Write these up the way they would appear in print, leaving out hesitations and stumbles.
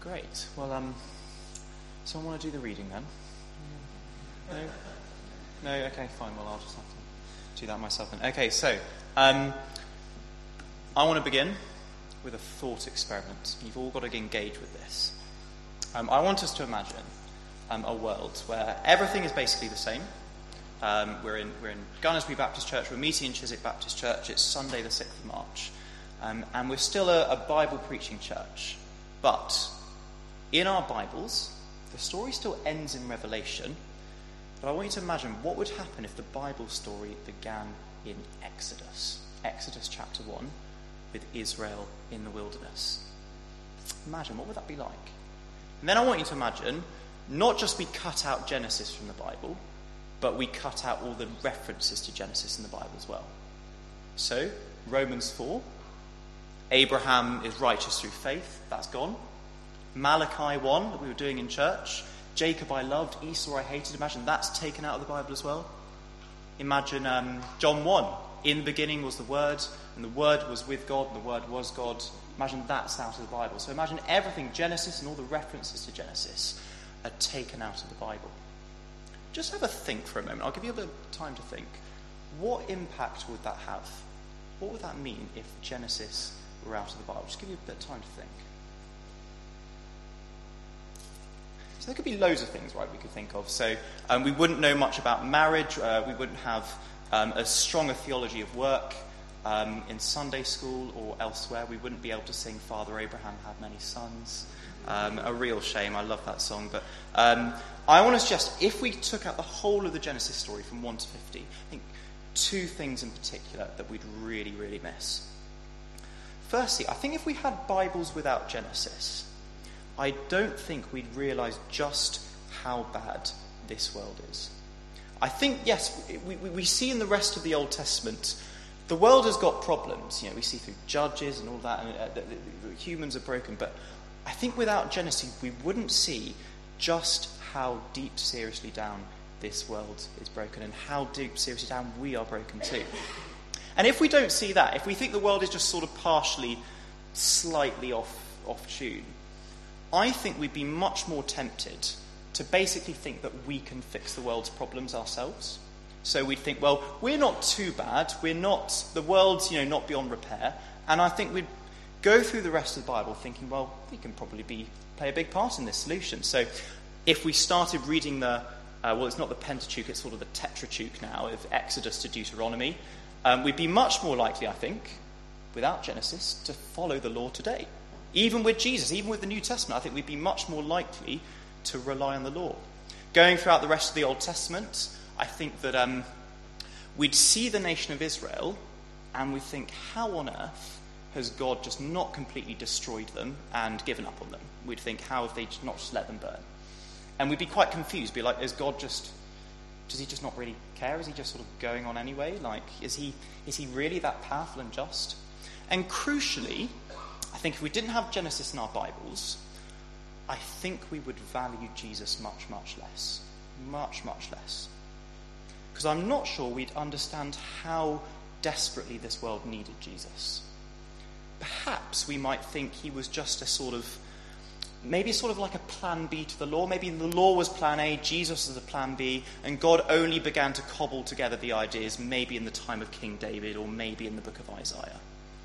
Great. Well, someone want to do the reading then? No? No? Okay, fine. Well, I'll just have to do that myself then. Okay, so I want to begin with a thought experiment. You've all got to engage with this. I want us to imagine a world where everything is basically the same. We're in Gunnersbury Baptist Church. We're meeting in Chiswick Baptist Church. It's Sunday the 6th of March. And we're still a Bible preaching church. But in our Bibles, the story still ends in Revelation. But I want you to imagine what would happen if the Bible story began in Exodus. Exodus chapter 1, with Israel in the wilderness. Imagine, what would that be like? And then I want you to imagine, not just we cut out Genesis from the Bible, but we cut out all the references to Genesis in the Bible as well. So, Romans 4, Abraham is righteous through faith, that's gone. Malachi 1, that we were doing in church, Jacob I loved, Esau I hated, imagine that's taken out of the Bible as well. Imagine John 1, in the beginning was the Word, and the Word was with God, and the Word was God. Imagine that's out of the Bible. So imagine everything Genesis and all the references to Genesis are taken out of the Bible. Just have a think for a moment. I'll give you a bit of time to think. What impact would that have? What would that mean if Genesis were out of the Bible? Just give you a bit of time to think. So there could be loads of things, right, we could think of. So we wouldn't know much about marriage. We wouldn't have as strong a theology of work in Sunday school or elsewhere. We wouldn't be able to sing Father Abraham had many sons. A real shame. I love that song. But I want to suggest, if we took out the whole of the Genesis story from 1 to 50, I think two things in particular that we'd really, really miss. Firstly, I think if we had Bibles without Genesis, I don't think we'd realise just how bad this world is. I think, yes, we see in the rest of the Old Testament, the world has got problems. You know, we see through Judges and all that, and the humans are broken. But I think without Genesis, we wouldn't see just how deep, seriously down this world is broken, and how deep, seriously down we are broken too. And if we don't see that, if we think the world is just sort of partially, slightly off tune, I think we'd be much more tempted to basically think that we can fix the world's problems ourselves. So we'd think, well, we're not too bad. The world's, not beyond repair. And I think we'd go through the rest of the Bible thinking, well, we can probably play a big part in this solution. So if we started reading it's not the Pentateuch, it's sort of the Tetracheuch now, of Exodus to Deuteronomy, we'd be much more likely, I think, without Genesis, to follow the law today. Even with Jesus, even with the New Testament, I think we'd be much more likely to rely on the law. Going throughout the rest of the Old Testament, I think that we'd see the nation of Israel and we'd think, how on earth has God just not completely destroyed them and given up on them? We'd think, how have they not just let them burn? And we'd be quite confused, be like, does he just not really care? Is he just sort of going on anyway? Like, is he really that powerful and just? And crucially, I think if we didn't have Genesis in our Bibles, I think we would value Jesus much, much less. Much, much less. Because I'm not sure we'd understand how desperately this world needed Jesus. Perhaps we might think he was just maybe like a plan B to the law. Maybe the law was plan A, Jesus was a plan B, and God only began to cobble together the ideas maybe in the time of King David or maybe in the book of Isaiah.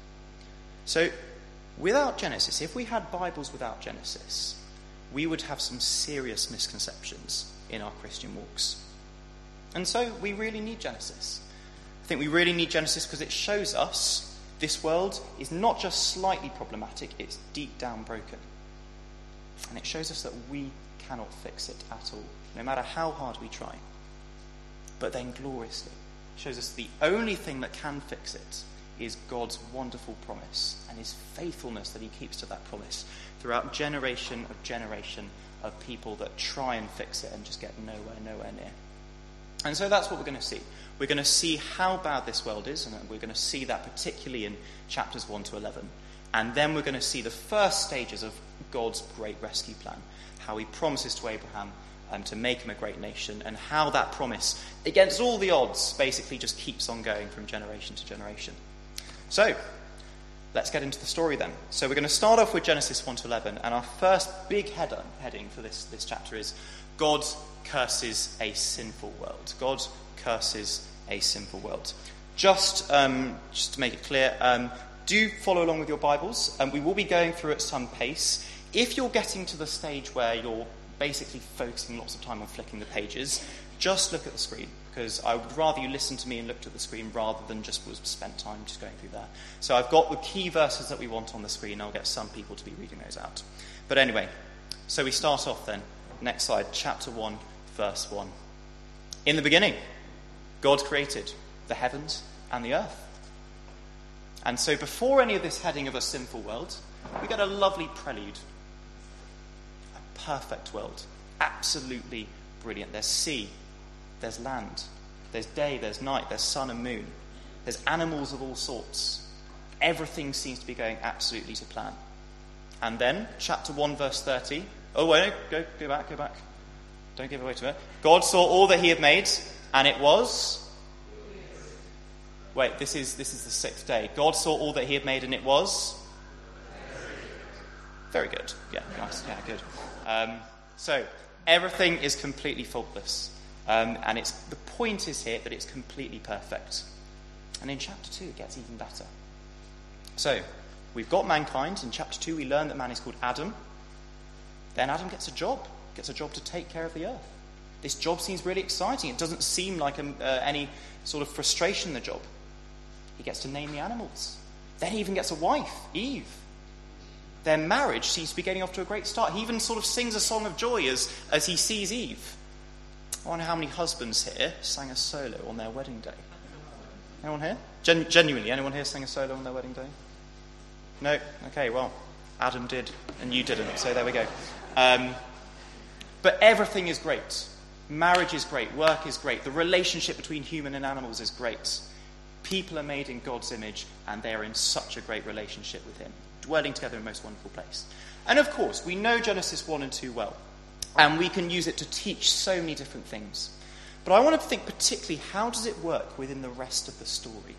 So, without Genesis, if we had Bibles without Genesis, we would have some serious misconceptions in our Christian walks. And so we really need Genesis. I think we really need Genesis because it shows us this world is not just slightly problematic, it's deep down broken. And it shows us that we cannot fix it at all, no matter how hard we try. But then gloriously, it shows us the only thing that can fix it is God's wonderful promise and his faithfulness that he keeps to that promise throughout generation of people that try and fix it and just get nowhere near. And so that's what we're going to see. We're going to see how bad this world is, and we're going to see that particularly in chapters 1 to 11. And then we're going to see the first stages of God's great rescue plan, how he promises to Abraham to make him a great nation, and how that promise, against all the odds, basically just keeps on going from generation to generation. So, let's get into the story then. So we're going to start off with Genesis 1 to 11, and our first big heading for this chapter is God curses a sinful world. God curses a sinful world. Just to make it clear, do follow along with your Bibles, and we will be going through at some pace. If you're getting to the stage where you're basically focusing lots of time on flicking the pages, just look at the screen, because I would rather you listen to me and looked at the screen rather than just spent time just going through there. So I've got the key verses that we want on the screen. I'll get some people to be reading those out. But anyway, so we start off then. Next slide, chapter 1, verse 1. In the beginning, God created the heavens and the earth. And so before any of this heading of a sinful world, we get a lovely prelude. A perfect world. Absolutely brilliant. There's sea. There's land. There's day. There's night. There's sun and moon. There's animals of all sorts. Everything seems to be going absolutely to plan. And then, chapter 1, verse 30. Oh, wait, go back. Don't give away to it. God saw all that he had made, and it was... Wait, this is the sixth day. God saw all that he had made, and it was... Very good. Yeah, nice. Yeah, good. So, everything is completely faultless. And the point is here that it's completely perfect. And in chapter 2, it gets even better. So, we've got mankind. In chapter 2, we learn that man is called Adam. Then Adam gets a job to take care of the earth. This job seems really exciting. It doesn't seem like any sort of frustration in the job. He gets to name the animals. Then he even gets a wife, Eve. Their marriage seems to be getting off to a great start. He even sort of sings a song of joy as he sees Eve. I wonder how many husbands here sang a solo on their wedding day. Anyone here? Genuinely, anyone here sang a solo on their wedding day? No? Okay, well, Adam did, and you didn't, so there we go. But everything is great. Marriage is great. Work is great. The relationship between human and animals is great. People are made in God's image, and they are in such a great relationship with him, dwelling together in a most wonderful place. And of course, we know Genesis 1 and 2 well, and we can use it to teach so many different things. But I wanted to think particularly, how does it work within the rest of the story?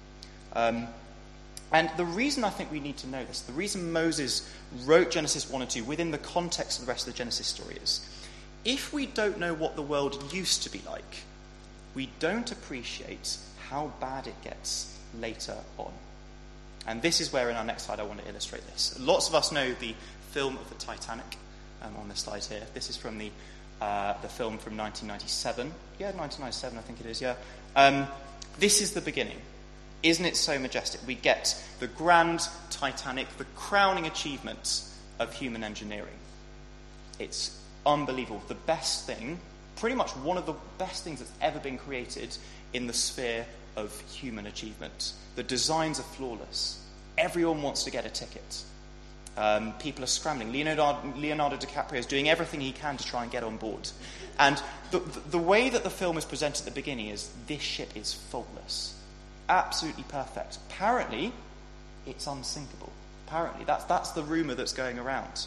And the reason I think we need to know this, the reason Moses wrote Genesis 1 and 2 within the context of the rest of the Genesis story is, if we don't know what the world used to be like, we don't appreciate how bad it gets later on. And this is where in our next slide I want to illustrate this. Lots of us know the film of the Titanic on this slide here. This is from the film from 1997. Yeah, 1997 I think it is, yeah. This is the beginning. Isn't it so majestic? We get the grand Titanic, the crowning achievement of human engineering. It's unbelievable. The best thing, pretty much one of the best things that's ever been created in the sphere of human achievement. The designs are flawless. Everyone wants to get a ticket. People are scrambling. Leonardo DiCaprio is doing everything he can to try and get on board. And the way that the film is presented at the beginning is, this ship is faultless. Absolutely perfect. Apparently, it's unsinkable. Apparently, that's the rumour that's going around.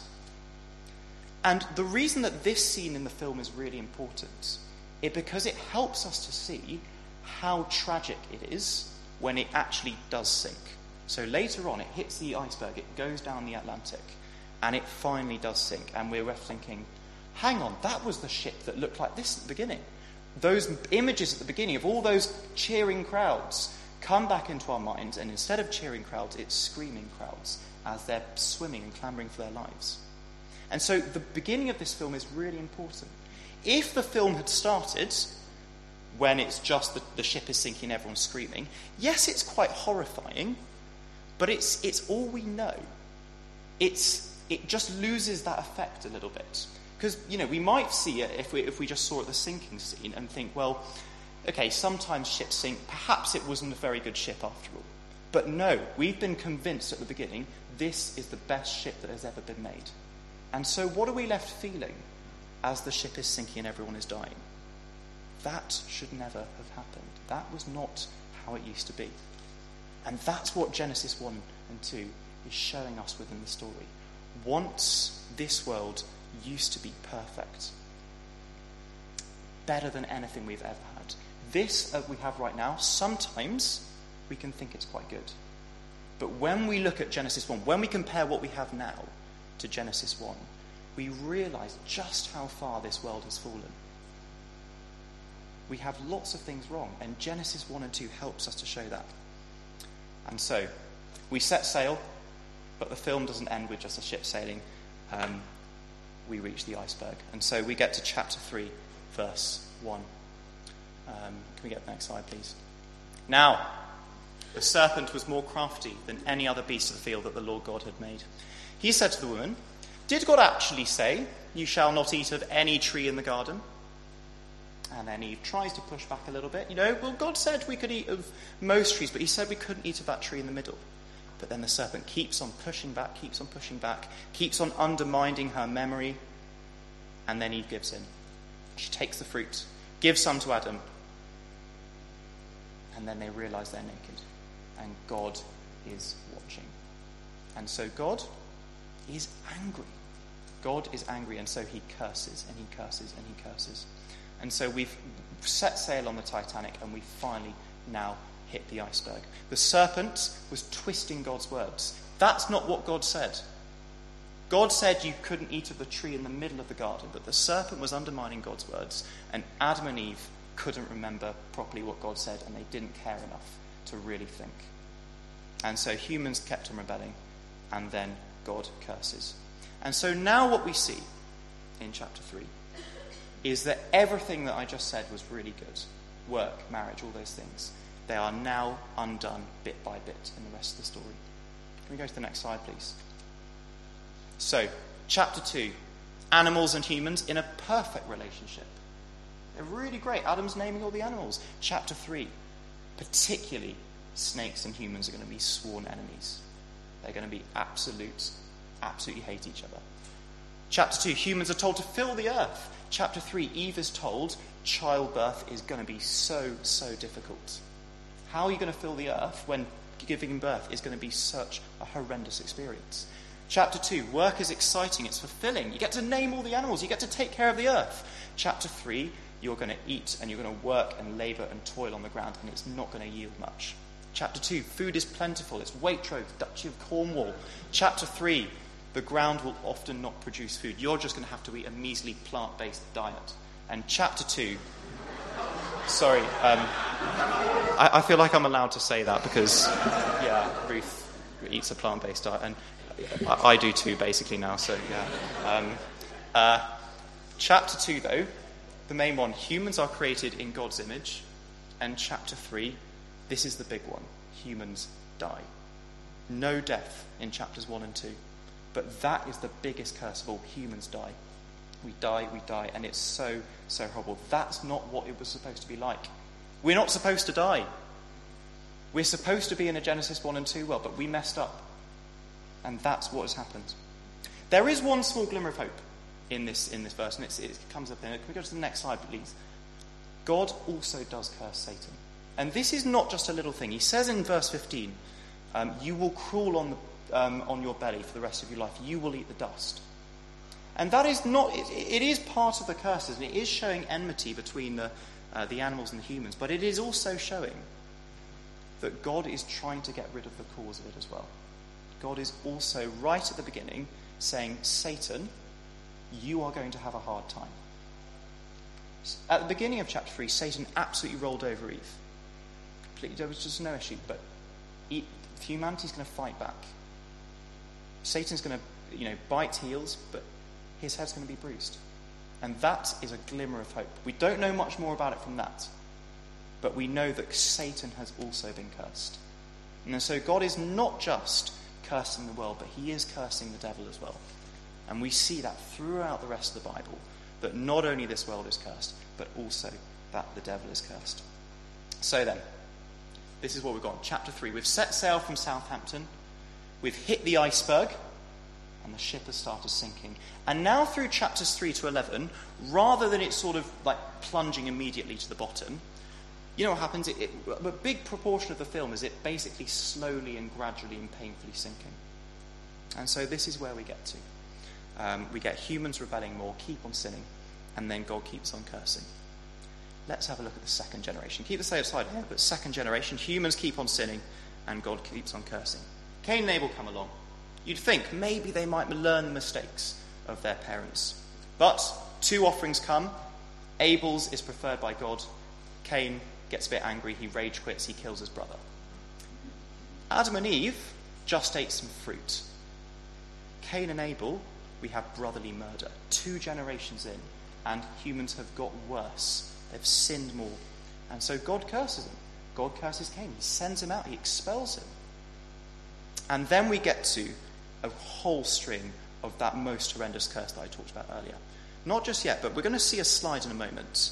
And the reason that this scene in the film is really important is because it helps us to see how tragic it is when it actually does sink. So later on, it hits the iceberg, it goes down the Atlantic, and it finally does sink. And we're left thinking, hang on, that was the ship that looked like this at the beginning. Those images at the beginning of all those cheering crowds come back into our minds, and instead of cheering crowds, it's screaming crowds as they're swimming and clamouring for their lives. And so the beginning of this film is really important. If the film had started when it's just the ship is sinking and everyone's screaming, yes, it's quite horrifying, but it's all we know. It just loses that effect a little bit. Because, we might see it if we just saw the sinking scene and think, well, okay, sometimes ships sink. Perhaps it wasn't a very good ship after all. But no, we've been convinced at the beginning, this is the best ship that has ever been made. And so what are we left feeling as the ship is sinking and everyone is dying? That should never have happened. That was not how it used to be. And that's what Genesis 1 and 2 is showing us within the story. Once this world used to be perfect. Better than anything we've ever had. This we have right now, sometimes we can think it's quite good. But when we look at Genesis 1, when we compare what we have now to Genesis 1, we realize just how far this world has fallen. We have lots of things wrong, and Genesis 1 and 2 helps us to show that. And so, we set sail, but the film doesn't end with just a ship sailing. We reach the iceberg. And so we get to chapter 3, verse 1. Can we get the next slide, please? Now, the serpent was more crafty than any other beast of the field that the Lord God had made. He said to the woman, "Did God actually say, 'You shall not eat of any tree in the garden'?" And then he tries to push back a little bit. Well, God said we could eat of most trees, but he said we couldn't eat of that tree in the middle. But then the serpent keeps on pushing back, keeps on undermining her memory, and then Eve gives in. She takes the fruit, gives some to Adam, and then they realize they're naked, and God is watching. And so God is angry. God is angry, and so he curses, and he curses, and he curses. And so we've set sail on the Titanic, and we finally now hit the iceberg. The serpent was twisting God's words. That's not what God said. God said you couldn't eat of the tree in the middle of the garden, but the serpent was undermining God's words, and Adam and Eve couldn't remember properly what God said, and they didn't care enough to really think. And so humans kept on rebelling, and then God curses. And so now what we see in chapter 3 is that everything that I just said was really good. Work, marriage, all those things. They are now undone bit by bit in the rest of the story. Can we go to the next slide, please? So, chapter 2, animals and humans in a perfect relationship. They're really great. Adam's naming all the animals. Chapter 3, particularly snakes and humans are going to be sworn enemies. They're going to be absolutely hate each other. Chapter 2, humans are told to fill the earth. Chapter 3, Eve is told childbirth is going to be so difficult. How are you going to fill the earth when giving birth is going to be such a horrendous experience? Chapter 2, work is exciting, it's fulfilling. You get to name all the animals, you get to take care of the earth. Chapter 3, you're going to eat and you're going to work and labour and toil on the ground, and it's not going to yield much. Chapter 2, food is plentiful, it's Waitrose, Duchy of Cornwall. Chapter 3, the ground will often not produce food. You're just going to have to eat a measly plant-based diet. And chapter 2... Sorry, I feel like I'm allowed to say that because, Ruth eats a plant-based diet, and I do too, basically, now, so, yeah. Chapter 2, though, the main one, humans are created in God's image, and chapter 3, this is the big one, humans die. No death in chapters 1 and 2, but that is the biggest curse of all, humans die. We die, and it's so horrible. That's not what it was supposed to be like. We're not supposed to die. We're supposed to be in a Genesis 1 and 2 world, but we messed up. And that's what has happened. There is one small glimmer of hope in this verse, and it comes up there. Can we go to the next slide, please? God also does curse Satan. And this is not just a little thing. He says in verse 15, you will crawl on your belly for the rest of your life. You will eat the dust. And that is not, it is part of the curses, and it is showing enmity between the animals and the humans, but it is also showing that God is trying to get rid of the cause of it as well. God is also, right at the beginning, saying, Satan, you are going to have a hard time. At the beginning of chapter 3, Satan absolutely rolled over Eve. There was just no issue, but humanity's going to fight back. Satan's going to, bite heels, but his head's going to be bruised. And that is a glimmer of hope. We don't know much more about it from that, but we know that Satan has also been cursed. And so God is not just cursing the world, but he is cursing the devil as well. And we see that throughout the rest of the Bible, that not only this world is cursed, but also that the devil is cursed. So then, this is what we've got. Chapter 3. We've set sail from Southampton. We've hit the iceberg. And the ship has started sinking. And now through chapters 3 to 11, rather than it sort of like plunging immediately to the bottom, you know what happens? A big proportion of the film is it basically slowly and gradually and painfully sinking. And so this is where we get to. We get humans rebelling more, keep on sinning, and then God keeps on cursing. Let's have a look at the second generation. Keep the sail aside here, but second generation, humans keep on sinning, and God keeps on cursing. Cain and Abel come along. You'd think maybe they might learn the mistakes of their parents. But 2 offerings come. Abel's is preferred by God. Cain gets a bit angry. He rage quits. He kills his brother. Adam and Eve just ate some fruit. Cain and Abel, we have brotherly murder. 2 generations in, and humans have got worse. They've sinned more. And so God curses them. God curses Cain. He sends him out. He expels him. And then we get to a whole string of that most horrendous curse that I talked about earlier. Not just yet, but we're going to see a slide in a moment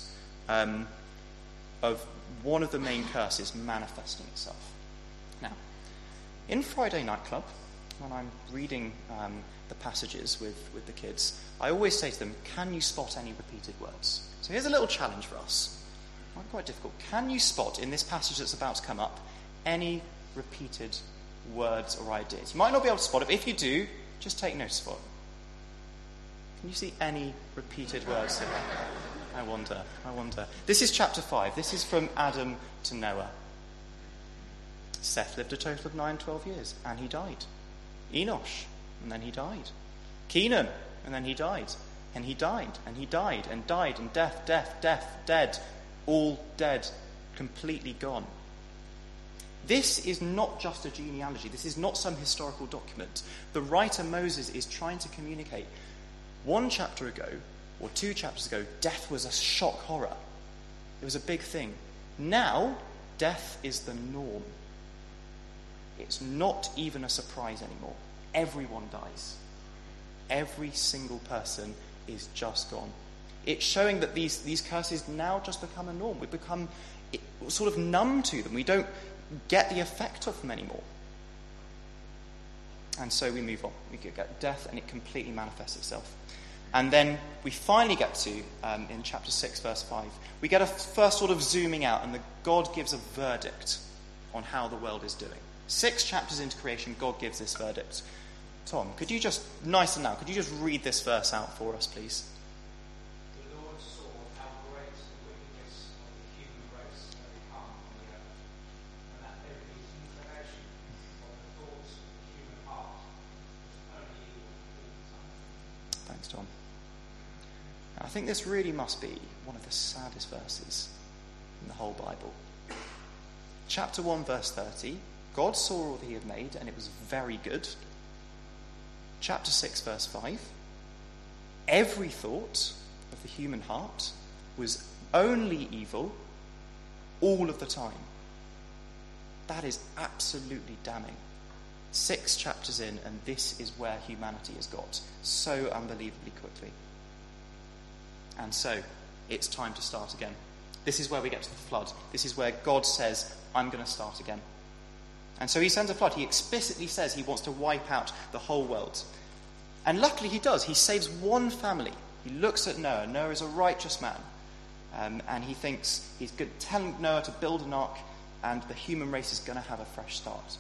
of one of the main curses manifesting itself. Now, in Friday Night Club, when I'm reading the passages with the kids, I always say to them, can you spot any repeated words? So here's a little challenge for us. Not quite difficult. Can you spot in this passage that's about to come up any repeated words or ideas? You might not be able to spot it, but if you do, just take notice of it. Can you see any repeated words here? I wonder. This is chapter 5. This is from Adam to Noah. Seth lived a total of 912 years, and he died. Enosh, and then he died. Kenan, and then he died. And he died, and he died, and died, and death, dead. All dead, completely gone. This is not just a genealogy. This is not some historical document. The writer Moses is trying to communicate. 1 chapter ago, or 2 chapters ago, death was a shock horror. It was a big thing. Now, death is the norm. It's not even a surprise anymore. Everyone dies. Every single person is just gone. It's showing that these curses now just become a norm. We become sort of numb to them. We don't get the effect of them anymore. And so we move on. We get death, and it completely manifests itself. And then we finally get to, in chapter 6, verse 5, we get a first sort of zooming out, and God gives a verdict on how the world is doing. 6 chapters into creation, God gives this verdict. Tom, could you just read this verse out for us, please? The Lord saw how great the wickedness of the human race had become on the earth, and that every inclination of the thoughts of the human heart was only evil all the time. Thanks, Tom. I think this really must be one of the saddest verses in the whole Bible. Chapter 1, verse 30, God saw all that he had made, and it was very good. Chapter 6, verse 5, every thought of the human heart was only evil all of the time. That is absolutely damning. 6 chapters in, and this is where humanity has got so unbelievably quickly. And so, it's time to start again. This is where we get to the flood. This is where God says, I'm going to start again. And so he sends a flood. He explicitly says he wants to wipe out the whole world. And luckily he does. He saves one family. He looks at Noah. Noah is a righteous man. And he thinks he's going to tell Noah to build an ark, and the human race is going to have a fresh start.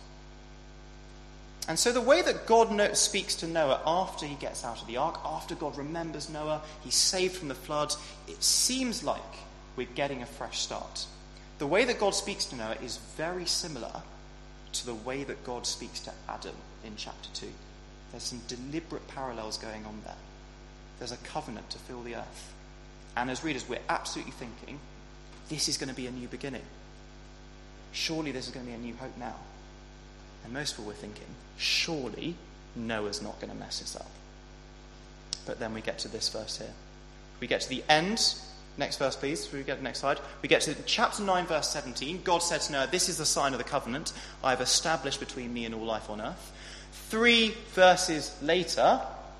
And so the way that God speaks to Noah after he gets out of the ark, after God remembers Noah, he's saved from the flood, it seems like we're getting a fresh start. The way that God speaks to Noah is very similar to the way that God speaks to Adam in chapter 2. There's some deliberate parallels going on there. There's a covenant to fill the earth. And as readers, we're absolutely thinking, this is going to be a new beginning. Surely this is going to be a new hope now. And most of all, we're thinking, surely Noah's not going to mess this up. But then we get to this verse here. We get to the end. Next verse, please. We get the next slide. We get to chapter 9, verse 17. God said to Noah, this is the sign of the covenant I have established between me and all life on earth. 3 verses later,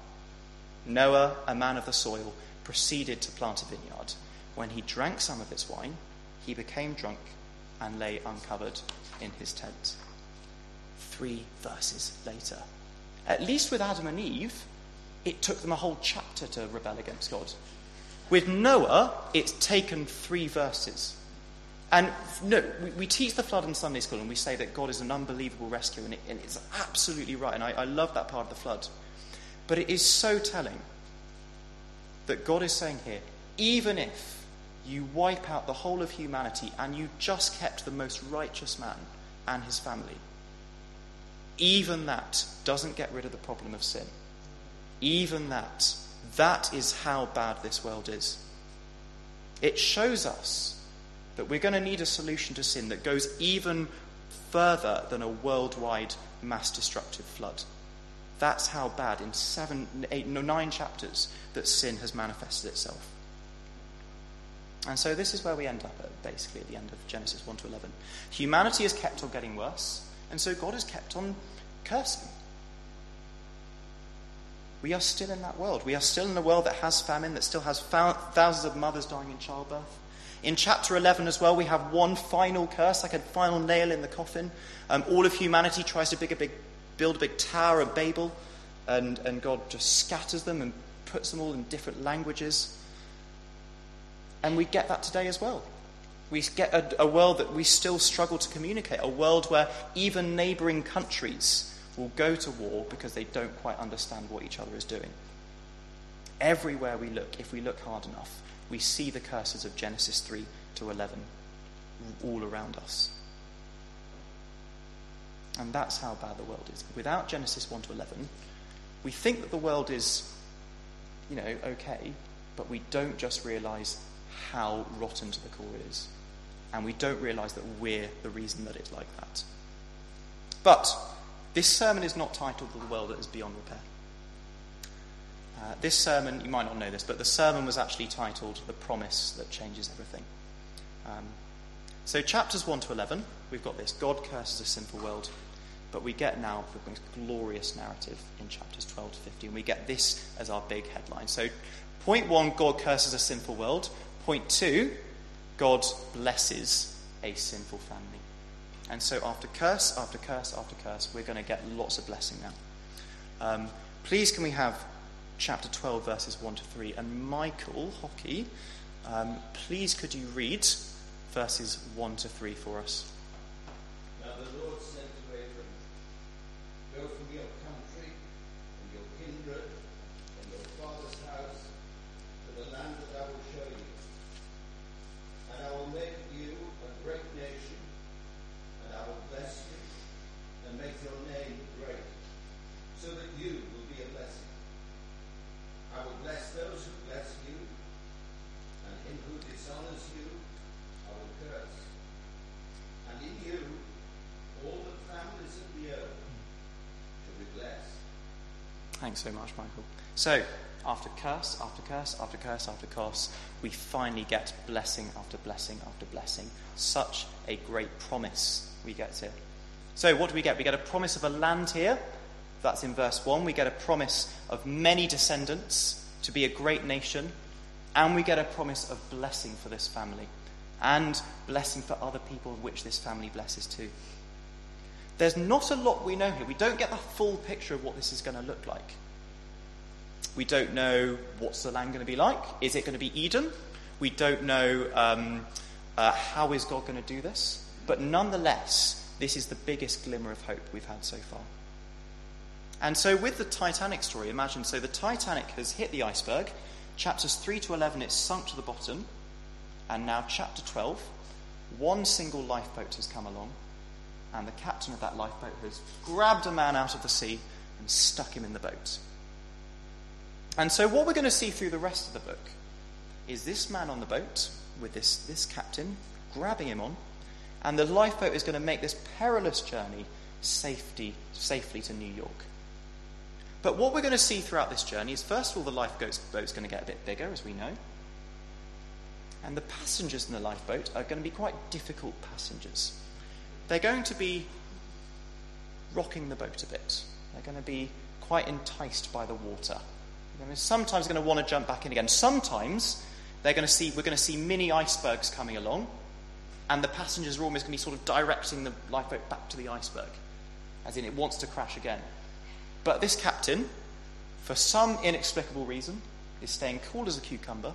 Noah, a man of the soil, proceeded to plant a vineyard. When he drank some of its wine, he became drunk and lay uncovered in his tent. 3 verses later. At least with Adam and Eve, it took them a whole chapter to rebel against God. With Noah, it's taken 3 verses. And no, we teach the flood in Sunday school, and we say that God is an unbelievable rescuer, and it's absolutely right, and I love that part of the flood. But it is so telling that God is saying here, even if you wipe out the whole of humanity and you just kept the most righteous man and his family, even that doesn't get rid of the problem of sin. Even that is how bad this world is. It shows us that we're going to need a solution to sin that goes even further than a worldwide mass destructive flood. That's how bad in 9 chapters that sin has manifested itself. And so this is where we end up basically at the end of Genesis 1 to 11. Humanity has kept on getting worse, and so God has kept on cursing. We are still in that world. We are still in a world that has famine, that still has thousands of mothers dying in childbirth. In chapter 11 as well, we have one final curse, like a final nail in the coffin. All of humanity tries to build a big tower of Babel, and God just scatters them and puts them all in different languages. And we get that today as well. We get a world that we still struggle to communicate, a world where even neighbouring countries will go to war because they don't quite understand what each other is doing. Everywhere we look, if we look hard enough, we see the curses of Genesis 3 to 11 all around us. And that's how bad the world is. Without Genesis 1 to 11, we think that the world is, okay, but we don't just realise how rotten to the core it is. And we don't realise that we're the reason that it's like that. But this sermon is not titled The World That Is Beyond Repair. This sermon, you might not know this, but the sermon was actually titled The Promise That Changes Everything. So chapters 1 to 11, we've got this. God curses a sinful world. But we get now the most glorious narrative in chapters 12 to 15. We get this as our big headline. So point 1, God curses a sinful world. Point 2, God blesses a sinful family. And so after curse, after curse, after curse, we're going to get lots of blessing now. Please can we have chapter 12, verses 1 to 3. And Michael Hockey, please could you read verses 1 to 3 for us? Now the Lord said to Abram, "Go from your country and your kindred and your father's house to the land that I will show you. And I will make you a great nation, and I will bless you and make your name great, so that you will be a blessing. I will bless those who bless you, and him who dishonors you I will curse. And in you all the families of the earth shall be blessed." Thanks so much, Michael. So, after curse, after curse, after curse, after curse, we finally get blessing after blessing after blessing. Such a great promise we get here. So, what do we get? We get a promise of a land here. That's in verse 1. We get a promise of many descendants to be a great nation. And we get a promise of blessing for this family. And blessing for other people which this family blesses too. There's not a lot we know here. We don't get the full picture of what this is going to look like. We don't know what's the land going to be like. Is it going to be Eden? We don't know how is God going to do this. But nonetheless, this is the biggest glimmer of hope we've had so far. And so with the Titanic story, imagine, so the Titanic has hit the iceberg. Chapters 3 to 11, it's sunk to the bottom. And now chapter 12, one single lifeboat has come along. And the captain of that lifeboat has grabbed a man out of the sea and stuck him in the boat. And so what we're going to see through the rest of the book is this man on the boat with this captain grabbing him on. And the lifeboat is going to make this perilous journey safely to New York. But what we're going to see throughout this journey is, first of all, the lifeboat's going to get a bit bigger, as we know. And the passengers in the lifeboat are going to be quite difficult passengers. They're going to be rocking the boat a bit. They're going to be quite enticed by the water. Sometimes they're going to want to jump back in again. Sometimes we're going to see mini icebergs coming along, and the passengers are almost going to be sort of directing the lifeboat back to the iceberg, as in it wants to crash again. But this captain, for some inexplicable reason, is staying cool as a cucumber,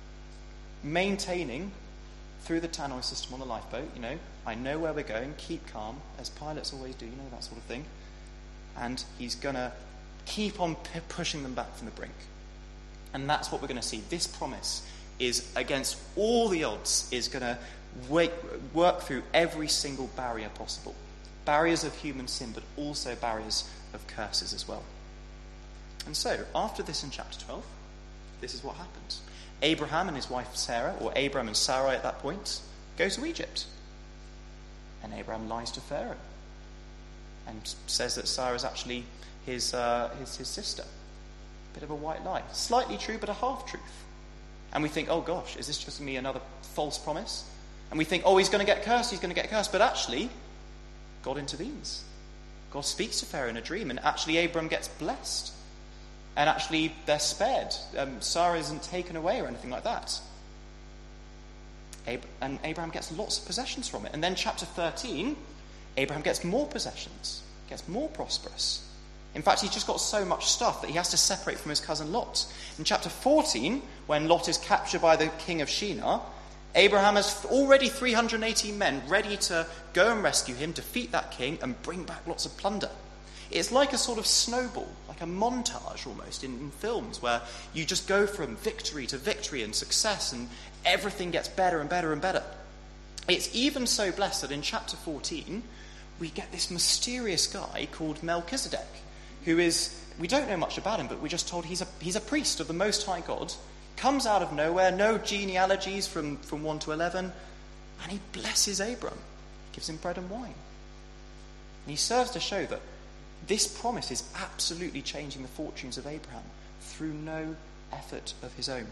maintaining through the tannoy system on the lifeboat, I know where we're going, keep calm, as pilots always do, that sort of thing. And he's going to keep on pushing them back from the brink. And that's what we're going to see. This promise is, against all the odds, is going to work through every single barrier possible. barriers of human sin, but also barriers of curses as well. And so, after this in chapter 12, this is what happens. Abraham and his wife Sarah, or Abram and Sarai at that point, go to Egypt. And Abraham lies to Pharaoh and says that Sarah is actually his sister. Bit of a white lie. Slightly true, but a half-truth. And we think, oh gosh, is this just going to be another false promise? And we think, oh, he's going to get cursed. But actually, God intervenes. God speaks to Pharaoh in a dream, and actually Abram gets blessed. And actually, they're spared. Sarah isn't taken away or anything like that. And Abraham gets lots of possessions from it. And then chapter 13, Abraham gets more possessions, gets more prosperous. In fact, he's just got so much stuff that he has to separate from his cousin Lot. In chapter 14, when Lot is captured by the king of Shinar, Abraham has already 380 men ready to go and rescue him, defeat that king, and bring back lots of plunder. It's like a sort of snowball, like a montage almost in films, where you just go from victory to victory and success, and everything gets better and better and better. It's even so blessed that in chapter 14, we get this mysterious guy called Melchizedek, who is, we don't know much about him, but we're just told he's a priest of the Most High God, comes out of nowhere, no genealogies from 1 to 11, and he blesses Abram, gives him bread and wine. And he serves to show that this promise is absolutely changing the fortunes of Abraham through no effort of his own.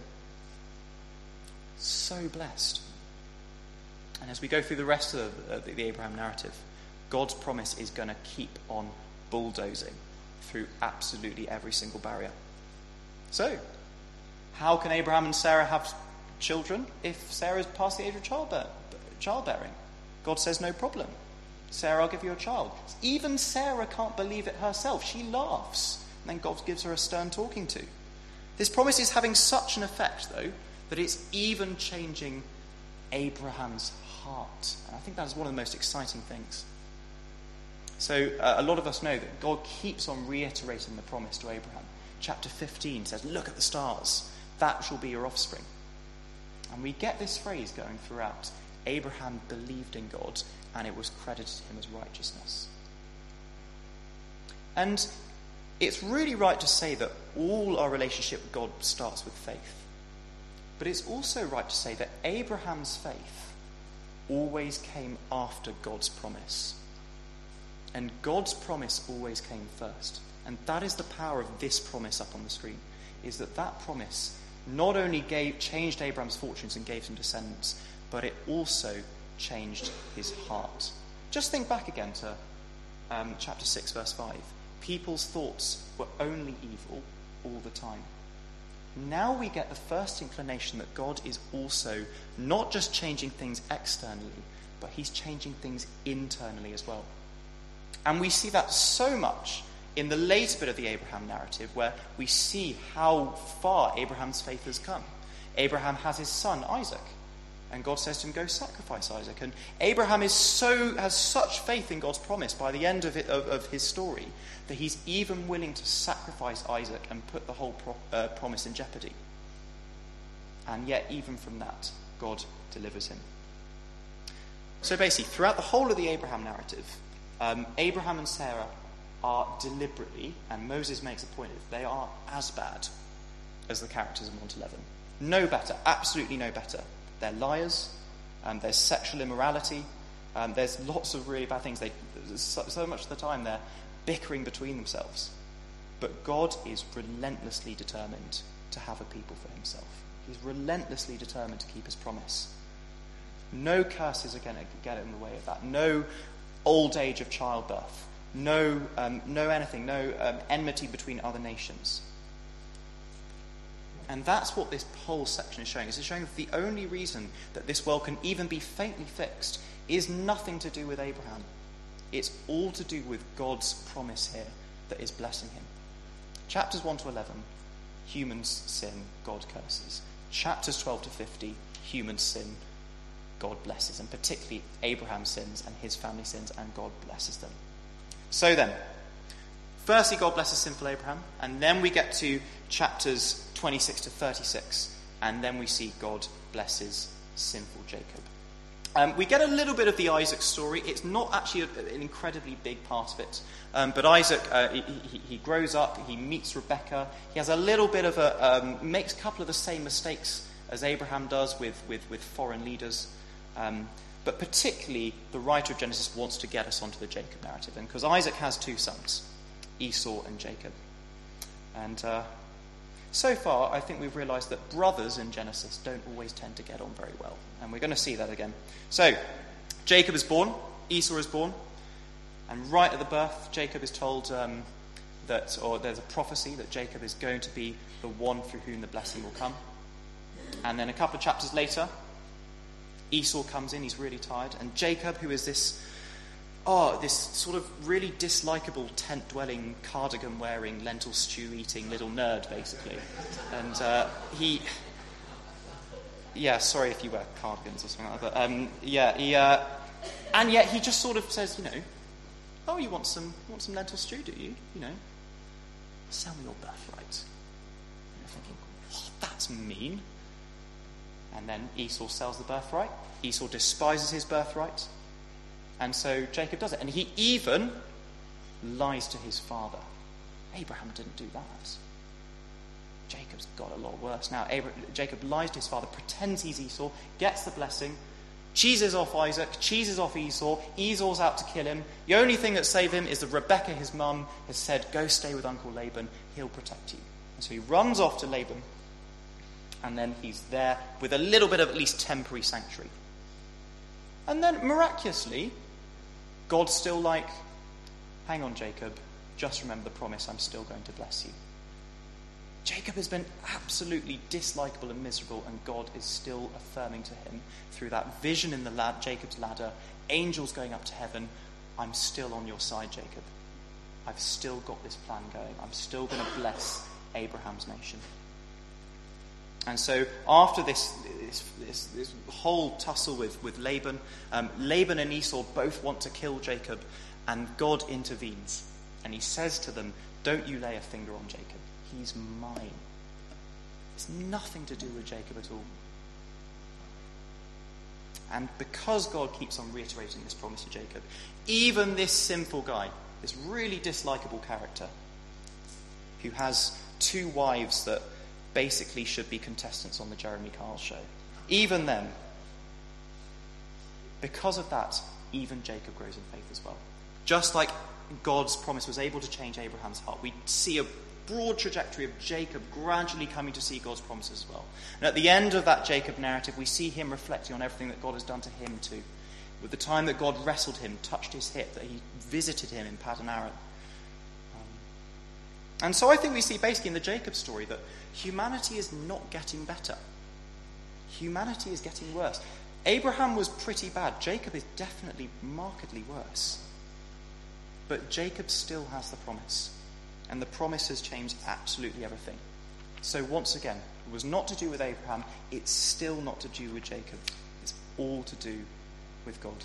So blessed. And as we go through the rest of the Abraham narrative, God's promise is going to keep on bulldozing through absolutely every single barrier. So, how can Abraham and Sarah have children if Sarah is past the age of childbearing? God says no problem. Sarah, I'll give you a child. Even Sarah can't believe it herself. She laughs. And then God gives her a stern talking to. This promise is having such an effect, though, that it's even changing Abraham's heart. And I think that is one of the most exciting things. So a lot of us know that God keeps on reiterating the promise to Abraham. Chapter 15 says, look at the stars. That shall be your offspring. And we get this phrase going throughout. Abraham believed in God, and it was credited to him as righteousness. And it's really right to say that all our relationship with God starts with faith. But it's also right to say that Abraham's faith always came after God's promise. And God's promise always came first. And that is the power of this promise up on the screen, is that promise not only changed Abraham's fortunes and gave him descendants, but it also changed his heart. Just think back again to chapter 6, verse 5. People's thoughts were only evil all the time. Now we get the first inclination that God is also not just changing things externally, but he's changing things internally as well. And we see that so much in the later bit of the Abraham narrative, where we see how far Abraham's faith has come. Abraham has his son, Isaac, and God says to him, go sacrifice Isaac. And Abraham has such faith in God's promise by the end of his story that he's even willing to sacrifice Isaac and put the whole promise in jeopardy. And yet, even from that, God delivers him. So basically, throughout the whole of the Abraham narrative, Abraham and Sarah are deliberately, and Moses makes a point of it, they are as bad as the characters in 1 to 11. No better, absolutely no better. They're liars, there's sexual immorality, there's lots of really bad things. So much of the time they're bickering between themselves. But God is relentlessly determined to have a people for himself. He's relentlessly determined to keep his promise. No curses are going to get in the way of that. No old age of childbirth. No anything. No enmity between other nations. And that's what this whole section is showing. It's showing that the only reason that this world can even be faintly fixed is nothing to do with Abraham. It's all to do with God's promise here that is blessing him. Chapters 1 to 11, humans sin, God curses. Chapters 12 to 50, humans sin, God blesses. And particularly Abraham sins and his family sins, and God blesses them. So then, firstly, God blesses sinful Abraham, and then we get to chapters 26 to 36, and then we see God blesses sinful Jacob. We get a little bit of the Isaac story. It's not actually an incredibly big part of it. But Isaac, he grows up, he meets Rebekah. He has a little bit of makes a couple of the same mistakes as Abraham does with foreign leaders. But particularly, the writer of Genesis wants to get us onto the Jacob narrative. And because Isaac has 2 sons, Esau and Jacob. And so far, I think we've realised that brothers in Genesis don't always tend to get on very well. And we're going to see that again. So, Jacob is born, Esau is born. And right at the birth, Jacob is told there's a prophecy that Jacob is going to be the one through whom the blessing will come. And then a couple of chapters later, Esau comes in, he's really tired. And Jacob, who is this sort of really dislikable tent-dwelling, cardigan-wearing, lentil stew-eating little nerd, basically. And sorry if you wear cardigans or something like that. And yet he just sort of says, oh, you want some lentil stew, do you? Sell me your birthright. And you're thinking, oh, that's mean. And then Esau sells the birthright. Esau despises his birthright. And so Jacob does it. And he even lies to his father. Abraham didn't do that. Jacob's got a lot worse. Now, Jacob lies to his father, pretends he's Esau, gets the blessing, cheeses off Isaac, cheeses off Esau. Esau's out to kill him. The only thing that saved him is that Rebekah, his mum, has said, go stay with Uncle Laban, he'll protect you. And so he runs off to Laban, and then he's there with a little bit of at least temporary sanctuary. And then, miraculously, God's still like, hang on, Jacob, just remember the promise, I'm still going to bless you. Jacob has been absolutely dislikable and miserable, and God is still affirming to him through that vision in the Jacob's ladder, angels going up to heaven, I'm still on your side, Jacob. I've still got this plan going. I'm still going to bless Abraham's nation. And so after this whole tussle with Laban, Laban and Esau both want to kill Jacob, and God intervenes. And he says to them, don't you lay a finger on Jacob. He's mine. It's nothing to do with Jacob at all. And because God keeps on reiterating this promise to Jacob, even this sinful guy, this really dislikable character, who has 2 wives that basically should be contestants on the Jeremy Kyle show, even then, because of that, even Jacob grows in faith as well. Just like God's promise was able to change Abraham's heart, we see a broad trajectory of Jacob gradually coming to see God's promises as well. And at the end of that Jacob narrative, we see him reflecting on everything that God has done to him too. With the time that God wrestled him, touched his hip, that he visited him in Paddan Aram. And so I think we see basically in the Jacob story that humanity is not getting better. Humanity is getting worse. Abraham was pretty bad. Jacob is definitely markedly worse. But Jacob still has the promise. And the promise has changed absolutely everything. So once again, it was not to do with Abraham. It's still not to do with Jacob. It's all to do with God.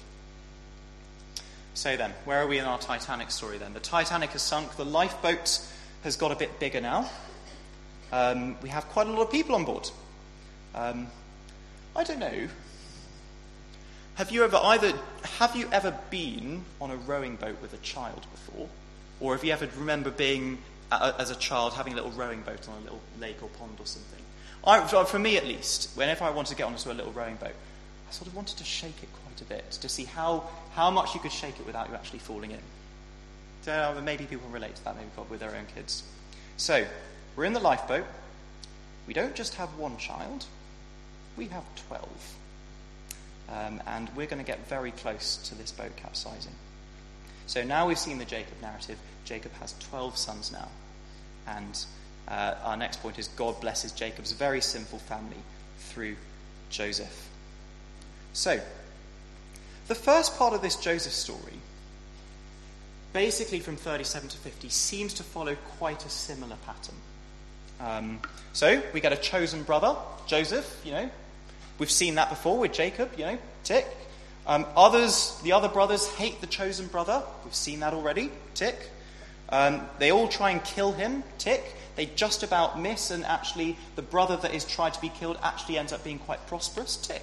So then, where are we in our Titanic story then? The Titanic has sunk. The lifeboat has got a bit bigger now. We have quite a lot of people on board. I don't know. Have you ever been on a rowing boat with a child before? Or have you ever remember being, as a child, having a little rowing boat on a little lake or pond or something? For me at least, whenever I wanted to get onto a little rowing boat, I sort of wanted to shake it quite a bit to see how much you could shake it without you actually falling in. So maybe people can relate to that, maybe with their own kids. So, we're in the lifeboat. We don't just have one child, we have 12. And we're going to get very close to this boat capsizing. So now we've seen the Jacob narrative. Jacob has 12 sons now. And our next point is God blesses Jacob's very simple family through Joseph. So, the first part of this Joseph story, basically from 37 to 50, seems to follow quite a similar pattern. So, we get a chosen brother, Joseph, We've seen that before with Jacob, tick. The other brothers hate the chosen brother. We've seen that already, tick. They all try and kill him, tick. They just about miss, and actually the brother that is tried to be killed actually ends up being quite prosperous, tick.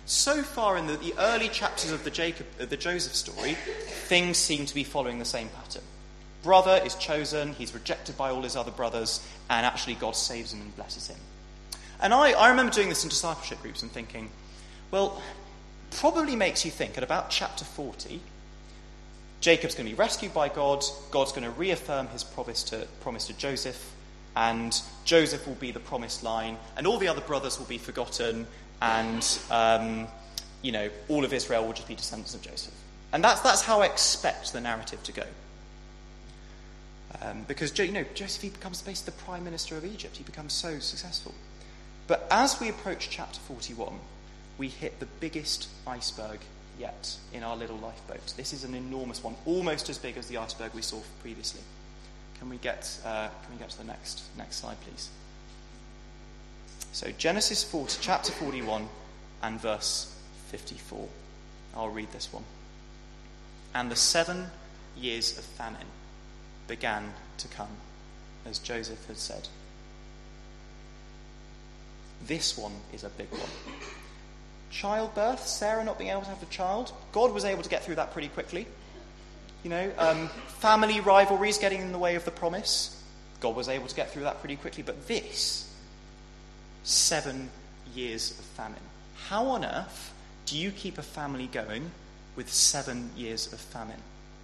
So far in the early chapters of the Joseph story, things seem to be following the same pattern. Brother is chosen, he's rejected by all his other brothers, and actually God saves him and blesses him. And I remember doing this in discipleship groups and thinking, well, probably makes you think at about chapter 40, Jacob's going to be rescued by God, God's going to reaffirm his promise to Joseph, and Joseph will be the promised line, and all the other brothers will be forgotten, and all of Israel will just be descendants of Joseph. And that's how I expect the narrative to go. Because Joseph, he becomes basically the prime minister of Egypt. He becomes so successful. But as we approach chapter 41, we hit the biggest iceberg yet in our little lifeboat. This is an enormous one, almost as big as the iceberg we saw previously. Can we get to the next slide, please? So Genesis 40, chapter 41 and verse 54. I'll read this one. And the 7 years of famine began to come, as Joseph had said. This one is a big one. Childbirth, Sarah not being able to have a child. God was able to get through that pretty quickly. Family rivalries getting in the way of the promise. God was able to get through that pretty quickly. But this, 7 years of famine. How on earth do you keep a family going with 7 years of famine?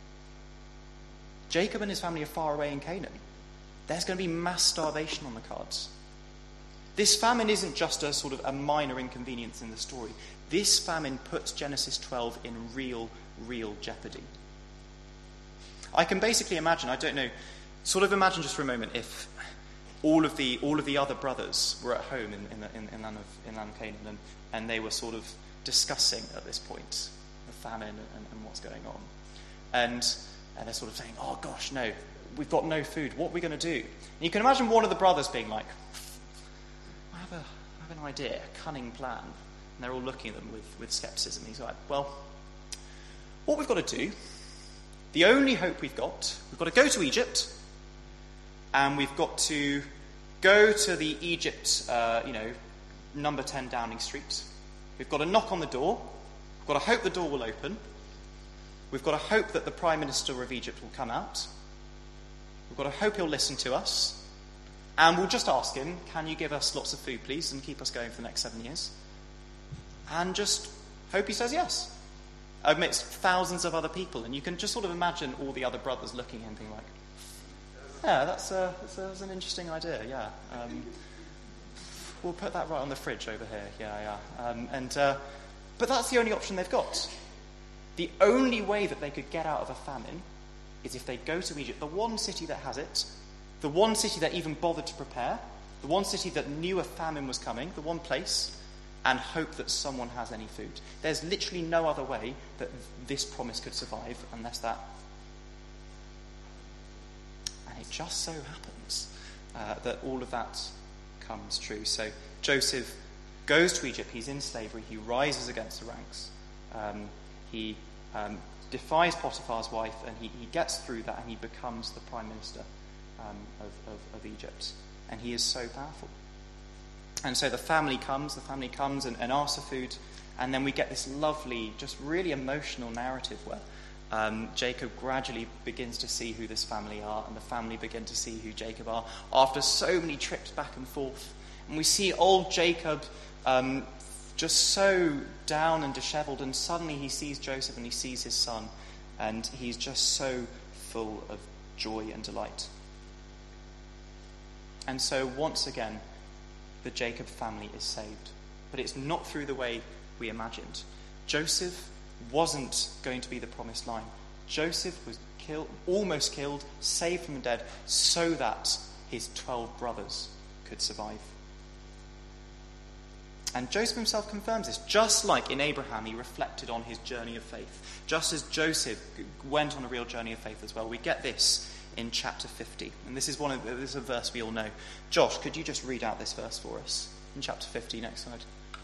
Jacob and his family are far away in Canaan. There's going to be mass starvation on the cards. This famine isn't just a sort of a minor inconvenience in the story. This famine puts Genesis 12 in real jeopardy. I can basically imagine, imagine just for a moment if all of the other brothers were at home in land of Canaan and they were sort of discussing at this point the famine and what's going on. And they're sort of saying, oh gosh, no, we've got no food. What are we going to do? And you can imagine one of the brothers being like, I have an idea, a cunning plan. And they're all looking at them with skepticism. He's like, well, what we've got to do, the only hope we've got to go to Egypt, and we've got to go to the Egypt, number 10 Downing Street. We've got to knock on the door. We've got to hope the door will open. We've got to hope that the Prime Minister of Egypt will come out. We've got to hope he'll listen to us. And we'll just ask him, can you give us lots of food, please, and keep us going for the next 7 years? And just hope he says yes. Amidst thousands of other people. And you can just sort of imagine all the other brothers looking at him being like, yeah, that's an interesting idea, yeah. We'll put that right on the fridge over here, yeah. But that's the only option they've got. The only way that they could get out of a famine is if they go to Egypt, the one city that has it, the one city that even bothered to prepare, the one city that knew a famine was coming, the one place, and hope that someone has any food. There's literally no other way that this promise could survive unless that. And it just so happens that all of that comes true. So Joseph goes to Egypt, he's in slavery, he rises against the ranks. He defies Potiphar's wife, and he gets through that, and he becomes the prime minister of Egypt. And he is so powerful. And so the family comes and asks for food, and then we get this lovely, just really emotional narrative where Jacob gradually begins to see who this family are, and the family begin to see who Jacob are after so many trips back and forth. And we see old Jacob just so down and disheveled, and suddenly he sees Joseph and he sees his son, and he's just so full of joy and delight. And so once again, the Jacob family is saved. But it's not through the way we imagined. Joseph wasn't going to be the promised line. Joseph was almost killed, saved from the dead, so that his 12 brothers could survive. And Joseph himself confirms this. Just like in Abraham, he reflected on his journey of faith. Just as Joseph went on a real journey of faith as well. We get this in chapter 50. And this is a verse we all know. Josh, could you just read out this verse for us? In chapter 50, next slide.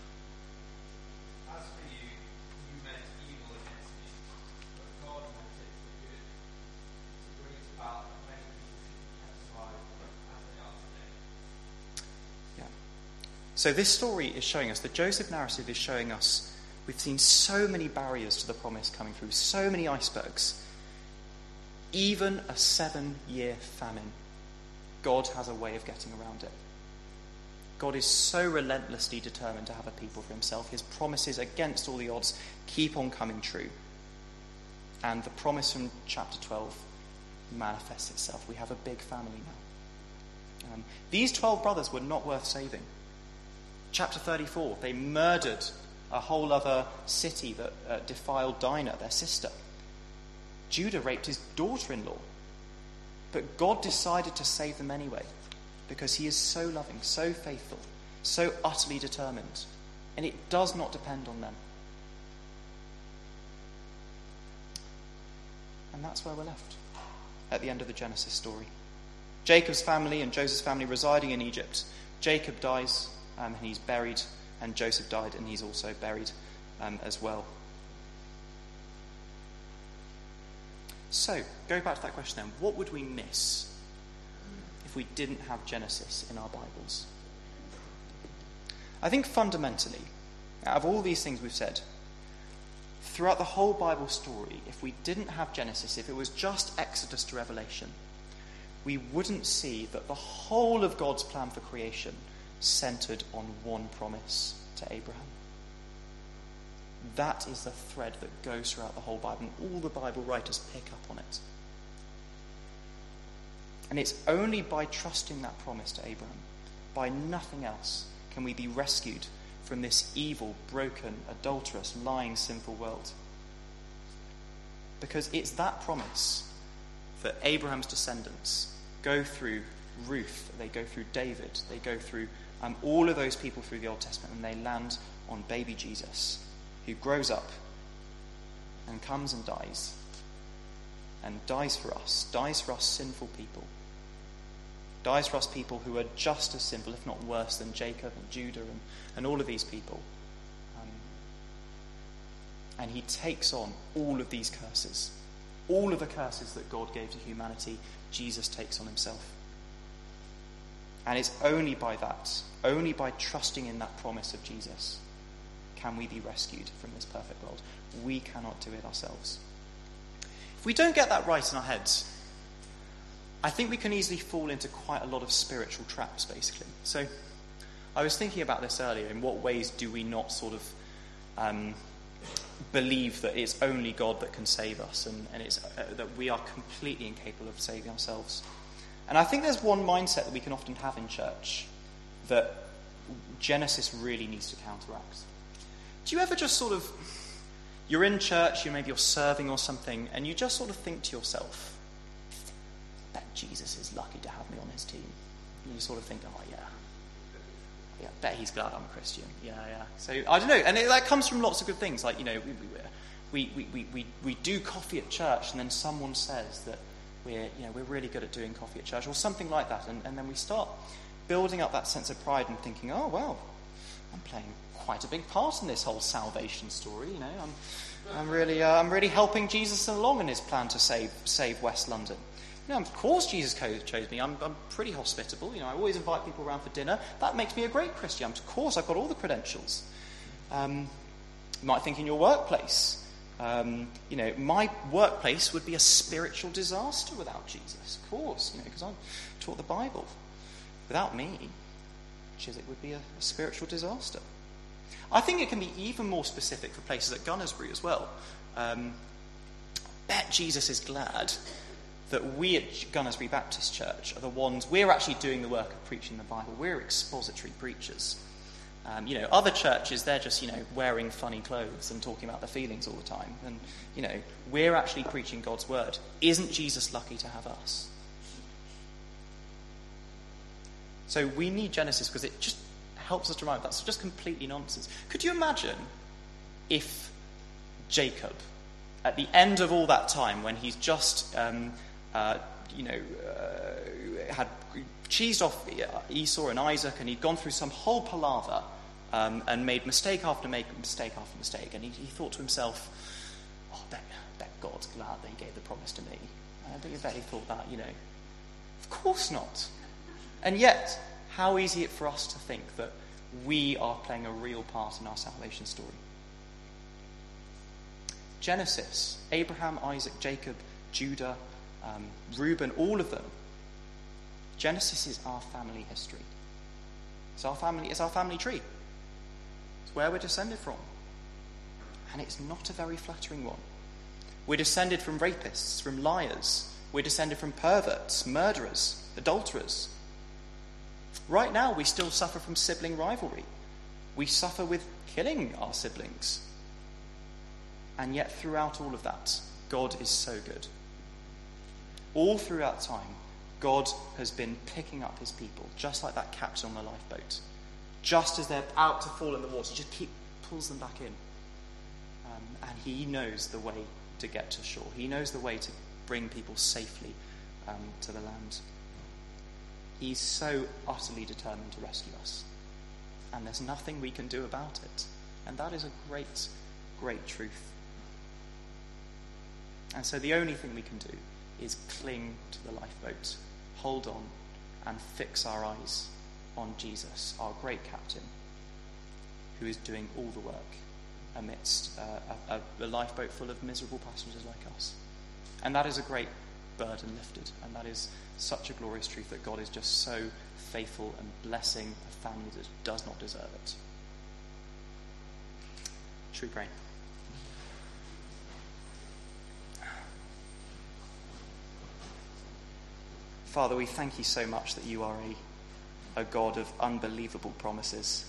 As for you, you meant evil against me, but God meant it for good, to bring it about that many people should be kept alive as they are today. Yeah. So this story is showing us, the Joseph narrative is showing us We've seen so many barriers to the promise coming through, so many icebergs. Even a 7-year famine, God has a way of getting around it. God is so relentlessly determined to have a people for himself. His promises, against all the odds, keep on coming true. And the promise from chapter 12 manifests itself. We have a big family now. These 12 brothers were not worth saving. Chapter 34, they murdered a whole other city that defiled Dinah, their sister. Judah raped his daughter-in-law. But God decided to save them anyway, because he is so loving, so faithful, so utterly determined. And it does not depend on them. And that's where we're left at the end of the Genesis story. Jacob's family and Joseph's family residing in Egypt. Jacob dies and he's buried, and Joseph died and he's also buried as well. So, go back to that question then. What would we miss if we didn't have Genesis in our Bibles? I think fundamentally, out of all these things we've said, throughout the whole Bible story, if we didn't have Genesis, if it was just Exodus to Revelation, we wouldn't see that the whole of God's plan for creation centered on one promise to Abraham. That is the thread that goes throughout the whole Bible, and all the Bible writers pick up on it. And it's only by trusting that promise to Abraham, by nothing else, can we be rescued from this evil, broken, adulterous, lying, sinful world. Because it's that promise that Abraham's descendants go through Ruth, they go through David, they go through all of those people through the Old Testament, and they land on baby Jesus, who grows up and comes and dies for us sinful people, dies for us people who are just as sinful, if not worse, than Jacob and Judah and all of these people. And he takes on all of these curses. All of the curses that God gave to humanity, Jesus takes on himself. And it's only by that, only by trusting in that promise of Jesus, can we be rescued from this perfect world. We cannot do it ourselves. If we don't get that right in our heads, I think we can easily fall into quite a lot of spiritual traps, basically. So I was thinking about this earlier. In what ways do we not sort of believe that it's only God that can save us, and it's that we are completely incapable of saving ourselves? And I think there's one mindset that we can often have in church that Genesis really needs to counteract. Do you ever just sort of, you're in church, maybe you're serving or something, and you just sort of think to yourself, I bet Jesus is lucky to have me on his team. And you sort of think, oh yeah, I bet he's glad I'm a Christian. Yeah. So I don't know, and that comes from lots of good things. Like, we do coffee at church, and then someone says that we're really good at doing coffee at church, or something like that, and then we start building up that sense of pride and thinking, oh well, I'm playing quite a big part in this whole salvation story. I'm really helping Jesus along in his plan to save West London. Of course Jesus chose me. I'm pretty hospitable. I always invite people around for dinner. That makes me a great Christian. Of course, I've got all the credentials. You might think in your workplace, my workplace would be a spiritual disaster without Jesus. Of course, because I taught the Bible. Without me, Chiswick would be a spiritual disaster. I think it can be even more specific for places at Gunnersbury as well. I bet Jesus is glad that we at Gunnersbury Baptist Church are the ones, we're actually doing the work of preaching the Bible. We're expository preachers. Other churches, they're just, wearing funny clothes and talking about their feelings all the time. And, we're actually preaching God's word. Isn't Jesus lucky to have us? So we need Genesis because it just helps us to remember that's just completely nonsense. Could you imagine if Jacob, at the end of all that time, when he's just, had cheesed off Esau and Isaac, and he'd gone through some whole palaver, and made mistake after mistake after mistake, and he thought to himself, oh, I bet God's glad that he gave the promise to me. I bet he thought that, Of course not. And yet, how easy it for us to think that we are playing a real part in our salvation story. Genesis, Abraham, Isaac, Jacob, Judah, Reuben, all of them. Genesis is our family history. It's our family tree. It's where we're descended from. And it's not a very flattering one. We're descended from rapists, from liars. We're descended from perverts, murderers, adulterers. Right now, we still suffer from sibling rivalry. We suffer with killing our siblings. And yet, throughout all of that, God is so good. All throughout time, God has been picking up his people, just like that captain on the lifeboat. Just as they're about to fall in the water, he just pulls them back in. And he knows the way to get to shore. He knows the way to bring people safely to the land. He's so utterly determined to rescue us. And there's nothing we can do about it. And that is a great, great truth. And so the only thing we can do is cling to the lifeboat, hold on, and fix our eyes on Jesus, our great captain, who is doing all the work amidst a lifeboat full of miserable passengers like us. And that is a great burden lifted, and that is such a glorious truth that God is just so faithful and blessing a family that does not deserve it. Should we pray? Father, we thank you so much that you are a God of unbelievable promises.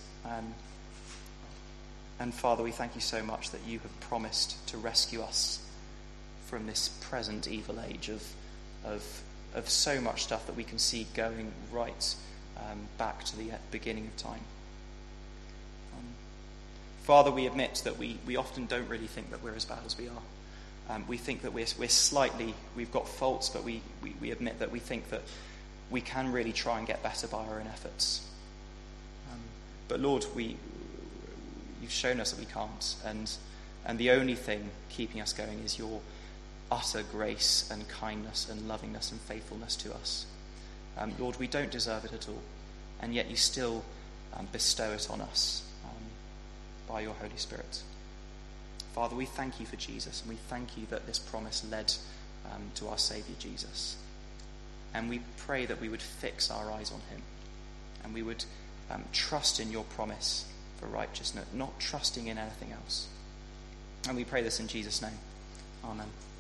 And Father, we thank you so much that you have promised to rescue us from this present evil age of so much stuff that we can see going right back to the beginning of time. Father, we admit that we often don't really think that we're as bad as we are. We think that we've got faults, but we admit that we think that we can really try and get better by our own efforts. But Lord, you've shown us that we can't, and the only thing keeping us going is your utter grace and kindness and lovingness and faithfulness to us. Lord, we don't deserve it at all, and yet you still bestow it on us by your Holy Spirit. Father, we thank you for Jesus, and we thank you that this promise led to our Saviour Jesus. And we pray that we would fix our eyes on him, and we would trust in your promise for righteousness, not trusting in anything else. And we pray this in Jesus' name. Amen.